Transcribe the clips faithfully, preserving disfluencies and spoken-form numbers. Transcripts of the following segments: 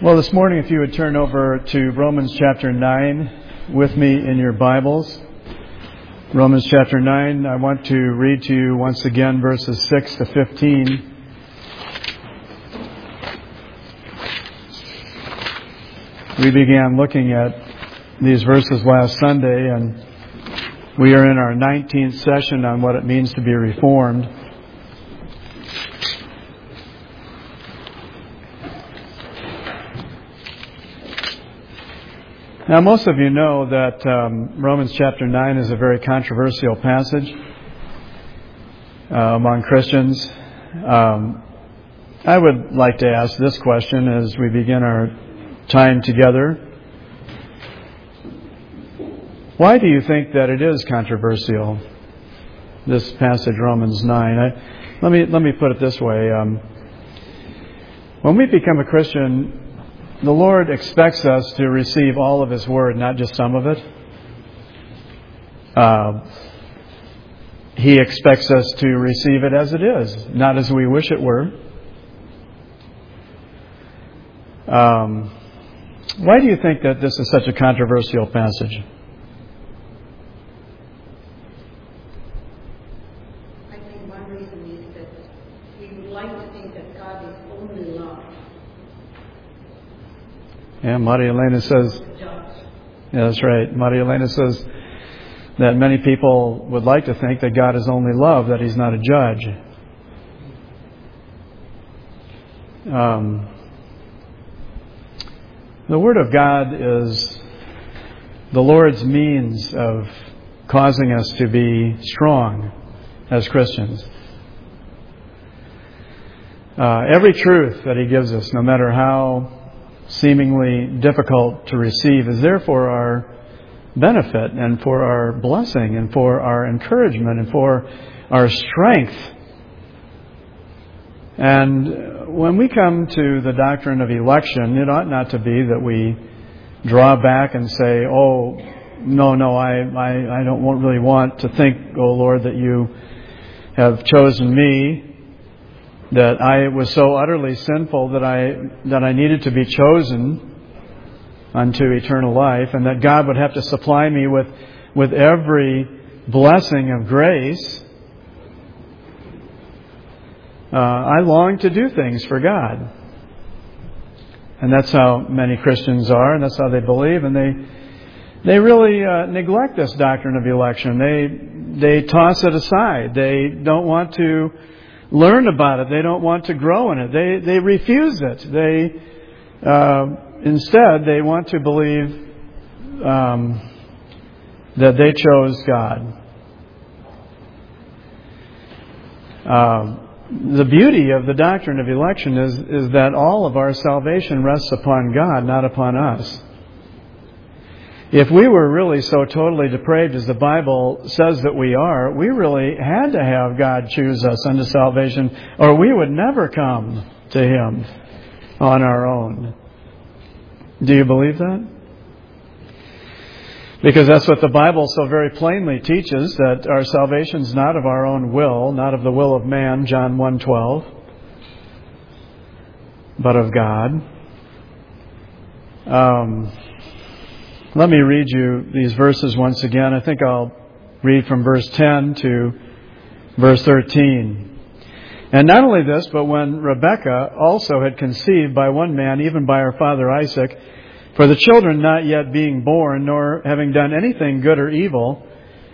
Well, this morning, if you would turn over to Romans chapter nine with me in your Bibles. Romans chapter nine, I want to read to you once again verses six to fifteen. We began looking at these verses last Sunday, and we are in our nineteenth session on what it means to be reformed. Now, most of you know that um, Romans chapter nine is a very controversial passage uh, among Christians. Um, I would like to ask this question as we begin our time together. Why do you think that it is controversial, this passage, Romans nine? I, let me let me put it this way. Um, when we become a Christian, the Lord expects us to receive all of His Word, not just some of it. Uh, he expects us to receive it as it is, not as we wish it were. Um, why do you think that this is such a controversial passage? I think one reason is that we would like to think that God is only love. Yeah, Maria Elena says, yeah, that's right. Maria Elena says that many people would like to think that God is only love, that He's not a judge. Um, the Word of God is the Lord's means of causing us to be strong as Christians. Uh, every truth that He gives us, no matter how seemingly difficult to receive, is there for our benefit and for our blessing and for our encouragement and for our strength. And when we come to the doctrine of election, it ought not to be that we draw back and say, oh, no, no, I, I, I don't really want to think, oh Lord, that you have chosen me, that I was so utterly sinful that I that I needed to be chosen unto eternal life, and that God would have to supply me with, with every blessing of grace. Uh, I long to do things for God. And that's how many Christians are, and that's how they believe, and they they really uh, neglect this doctrine of election. They they toss it aside. They don't want to learn about it. They don't want to grow in it. They they refuse it. They uh, instead they want to believe um, that they chose God. Uh, the beauty of the doctrine of election is is that all of our salvation rests upon God, not upon us. If we were really so totally depraved as the Bible says that we are, we really had to have God choose us unto salvation, or we would never come to Him on our own. Do you believe that? Because that's what the Bible so very plainly teaches, that our salvation is not of our own will, not of the will of man, John one twelve, but of God. Um... Let me read you these verses once again. I think I'll read from verse ten to verse thirteen. And not only this, but when Rebekah also had conceived by one man, even by her father Isaac, for the children not yet being born, nor having done anything good or evil,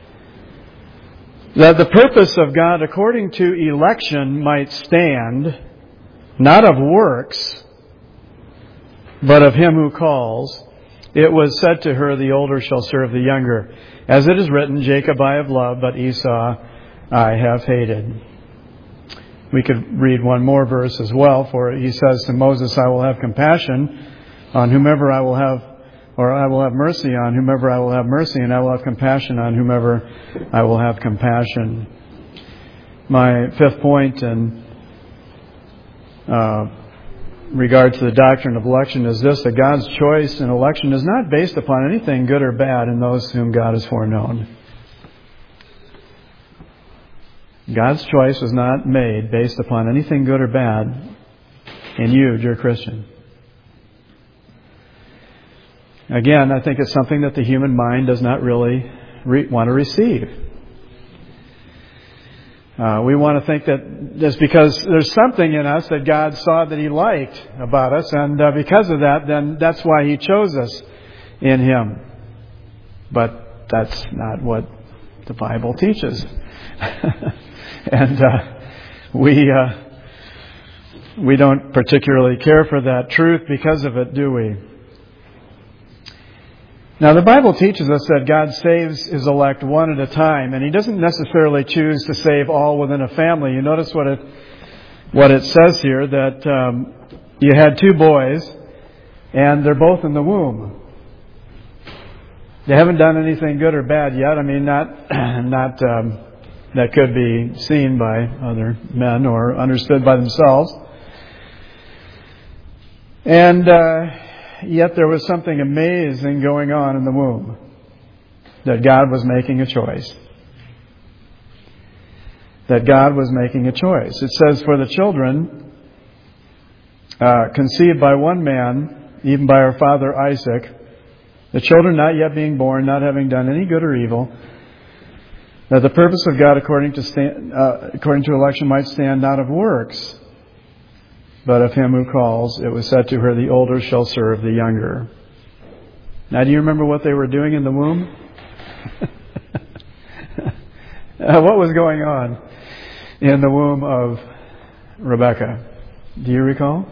that the purpose of God according to election might stand, not of works, but of Him who calls, it was said to her, the older shall serve the younger. As it is written, Jacob I have loved, but Esau I have hated. We could read one more verse as well, for he says to Moses, I will have compassion on whomever I will have, or I will have mercy on whomever I will have mercy, and I will have compassion on whomever I will have compassion. My fifth point in uh, regard to the doctrine of election is this, that God's choice in election is not based upon anything good or bad in those whom God has foreknown. God's choice was not made based upon anything good or bad in you, dear Christian. again, I think it's something that the human mind does not really re- want to receive. Uh, we want to think that just because there's something in us that God saw that He liked about us, and uh, because of that, then that's why He chose us in Him. But that's not what the Bible teaches. and uh, we uh, we don't particularly care for that truth because of it, do we? Now, the Bible teaches us that God saves His elect one at a time, and He doesn't necessarily choose to save all within a family. You notice what it what it says here, that um, you had two boys, and they're both in the womb. They haven't done anything good or bad yet. I mean, not not um, that could be seen by other men or understood by themselves. And uh, yet there was something amazing going on in the womb, that God was making a choice. That God was making a choice. It says, for the children uh, conceived by one man, even by our father Isaac, the children not yet being born, not having done any good or evil, that the purpose of God according to stand, uh, according to election might stand not of works, but of Him who calls. It was said to her, the older shall serve the younger. Now, do you remember what they were doing in the womb? uh, what was going on in the womb of Rebecca? Do you recall?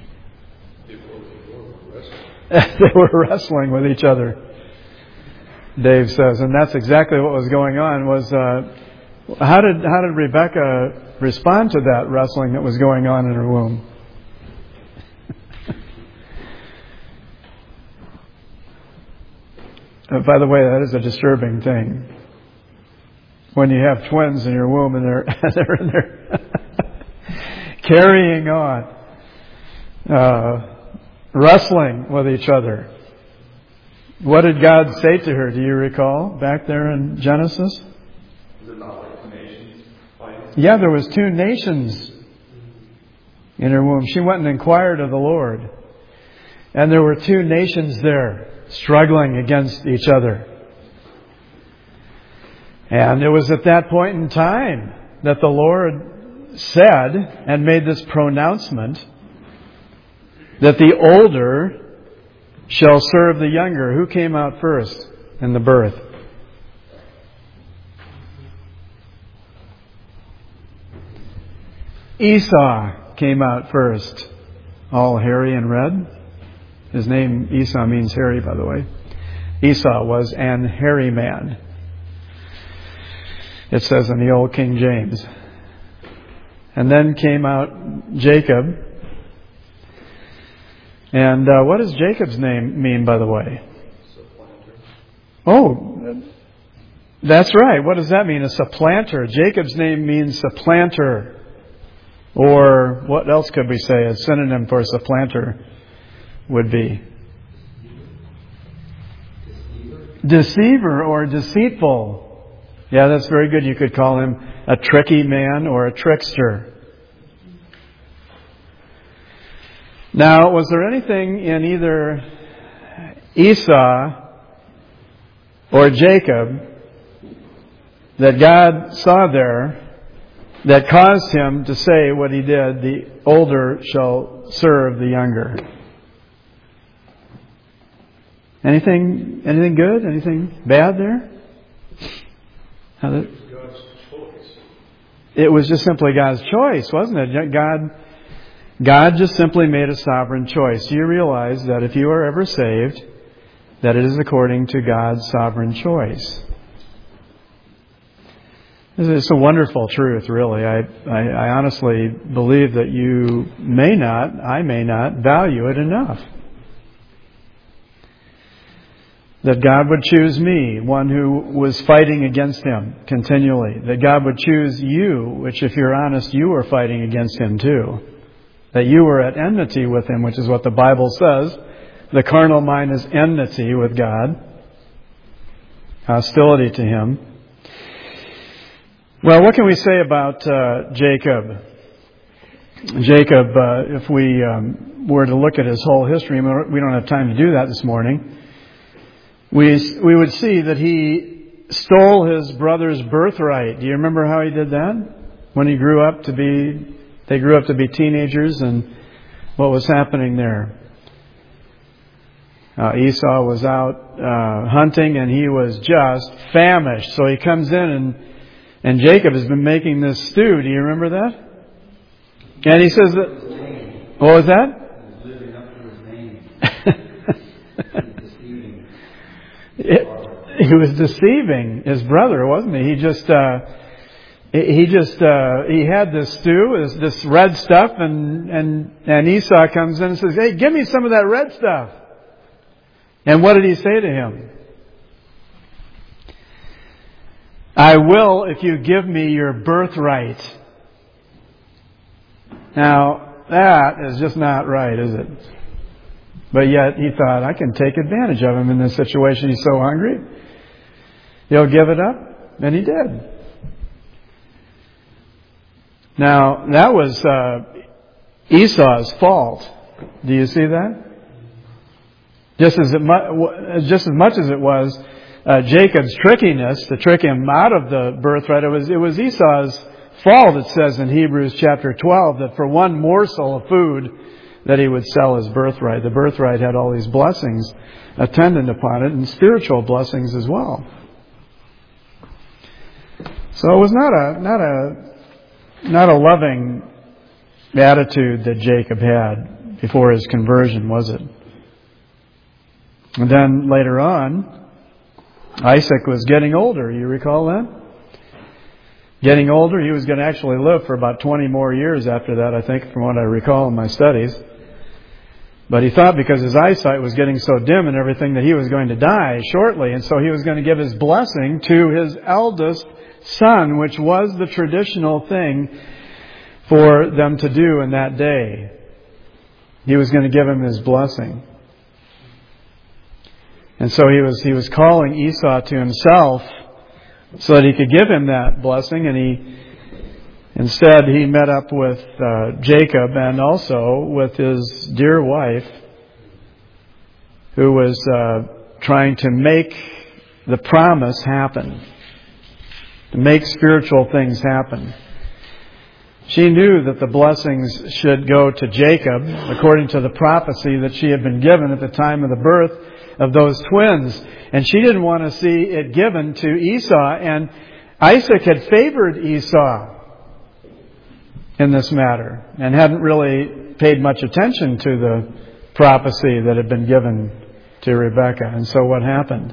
They were wrestling with each other, Dave says, and that's exactly what was going on. Was uh, how did how did Rebecca respond to that wrestling that was going on in her womb? uh, by the way, that is a disturbing thing. When you have twins in your womb and they're they're in there carrying on. Uh, Wrestling with each other. What did God say to her? Do you recall back there in Genesis? Was it not like nations fighting? Yeah, there was two nations in her womb. She went and inquired of the Lord. And there were two nations there struggling against each other. And it was at that point in time that the Lord said and made this pronouncement that the older shall serve the younger. Who came out first in the birth? Esau came out first. All hairy and red. His name, Esau, means hairy, by the way. Esau was an hairy man. It says in the old King James. And then came out Jacob. And uh, what does Jacob's name mean, by the way? Oh, that's right. What does that mean? A supplanter. Jacob's name means supplanter. Or what else could we say a synonym for supplanter would be? Deceiver, Deceiver or deceitful. Yeah, that's very good. You could call him a tricky man or a trickster. Now, was there anything in either Esau or Jacob that God saw there that caused him to say what he did, the older shall serve the younger? Anything anything good? Anything bad there? How did, God's choice. It was just simply God's choice, wasn't it? God God just simply made a sovereign choice. Do you realize that if you are ever saved, that it is according to God's sovereign choice? It's a wonderful truth, really. I, I, I honestly believe that you may not, I may not, value it enough. That God would choose me, one who was fighting against Him continually. That God would choose you, which if you're honest, you were fighting against Him too. That you were at enmity with Him, which is what the Bible says. The carnal mind is enmity with God. Hostility to Him. Well, what can we say about uh, Jacob? Jacob, uh, if we um, were to look at his whole history, we don't have time to do that this morning. we we would see that he stole his brother's birthright. Do you remember how he did that? When he grew up to be, they grew up to be teenagers, and what was happening there? Uh, Esau was out uh, hunting, and he was just famished. So he comes in, and and Jacob has been making this stew. Do you remember that? And he says that. What was that? Living up to his name. It, he was deceiving his brother, wasn't he? He just, uh, he just, uh, he had this stew, this, this red stuff, and, and, and Esau comes in and says, "Hey, give me some of that red stuff." And what did he say to him? "I will if you give me your birthright." Now, that is just not right, is it? But yet he thought, I can take advantage of him in this situation. He's so hungry. He'll give it up. And he did. Now, that was uh, Esau's fault. Do you see that? Just as, it mu- just as much as it was uh, Jacob's trickiness to trick him out of the birthright, it was, it was Esau's fault, it says in Hebrews chapter twelve, that for one morsel of food that he would sell his birthright. The birthright had all these blessings attendant upon it, and spiritual blessings as well. So it was not a not a not a loving attitude that Jacob had before his conversion, was it? And then later on, Isaac was getting older. You recall that? Getting older, he was going to actually live for about twenty more years after that, I think, from what I recall in my studies. But he thought because his eyesight was getting so dim and everything that he was going to die shortly. And so he was going to give his blessing to his eldest son, which was the traditional thing for them to do in that day. He was going to give him his blessing. And so he was he was calling Esau to himself so that he could give him that blessing, and he instead he met up with uh, Jacob and also with his dear wife, who was uh, trying to make the promise happen, to make spiritual things happen. She knew that the blessings should go to Jacob according to the prophecy that she had been given at the time of the birth of those twins. And she didn't want to see it given to Esau. And Isaac had favored Esau in this matter and hadn't really paid much attention to the prophecy that had been given to Rebekah. And so what happened?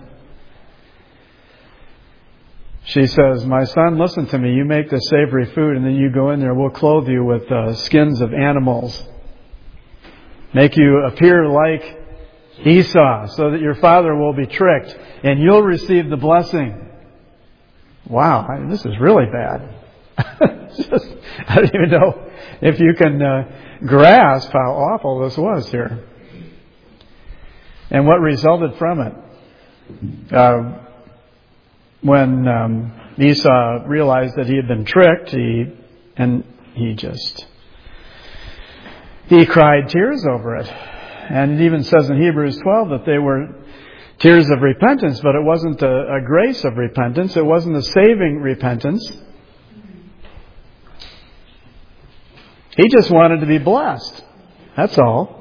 She says, "My son, listen to me. You make this savory food, and then you go in there. We'll clothe you with uh, skins of animals. Make you appear like Esau, so that your father will be tricked, and you'll receive the blessing." Wow, I mean, this is really bad. Just, I don't even know if you can uh, grasp how awful this was here. And what resulted from it? Uh, when um, Esau realized that he had been tricked, he and he just he cried tears over it. And it even says in Hebrews twelve that they were tears of repentance, but it wasn't a, a grace of repentance. It wasn't a saving repentance. He just wanted to be blessed. That's all.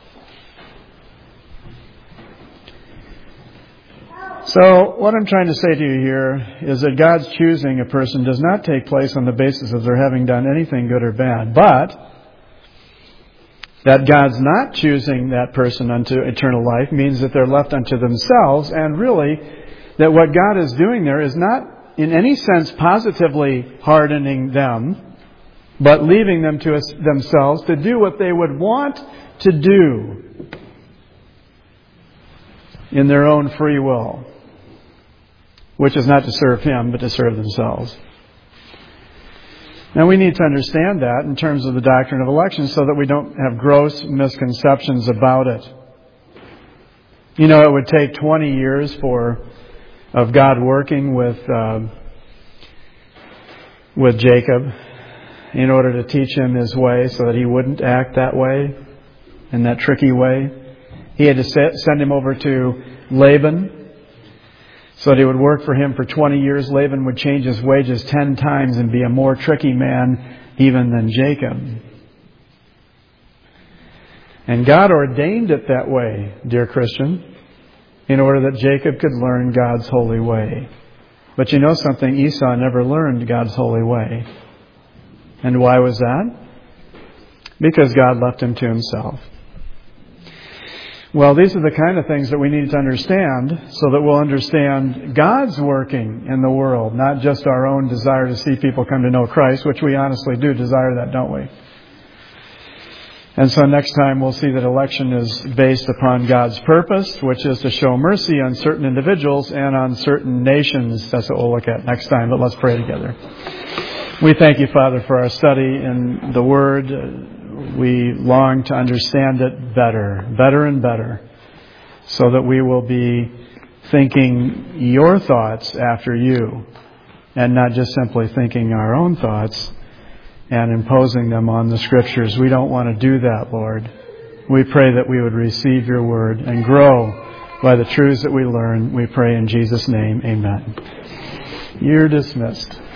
So what I'm trying to say to you here is that God's choosing a person does not take place on the basis of their having done anything good or bad, but that God's not choosing that person unto eternal life means that they're left unto themselves, and really that what God is doing there is not in any sense positively hardening them, but leaving them to themselves to do what they would want to do in their own free will, which is not to serve Him, but to serve themselves. Now we need to understand that in terms of the doctrine of election so that we don't have gross misconceptions about it. You know, it would take twenty years for of God working with uh, with Jacob in order to teach him his way so that he wouldn't act that way, in that tricky way. He had to send him over to Laban, so that he would work for him for twenty years. Laban would change his wages ten times and be a more tricky man even than Jacob. And God ordained it that way, dear Christian, in order that Jacob could learn God's holy way. But you know something? Esau never learned God's holy way. And why was that? Because God left him to himself. Well, these are the kind of things that we need to understand so that we'll understand God's working in the world, not just our own desire to see people come to know Christ, which we honestly do desire that, don't we? And so next time we'll see that election is based upon God's purpose, which is to show mercy on certain individuals and on certain nations. That's what we'll look at next time, but let's pray together. We thank you, Father, for our study in the Word. We long to understand it better, better and better, so that we will be thinking your thoughts after you, and not just simply thinking our own thoughts and imposing them on the Scriptures. We don't want to do that, Lord. We pray that we would receive your word and grow by the truths that we learn. We pray in Jesus' name, amen. You're dismissed.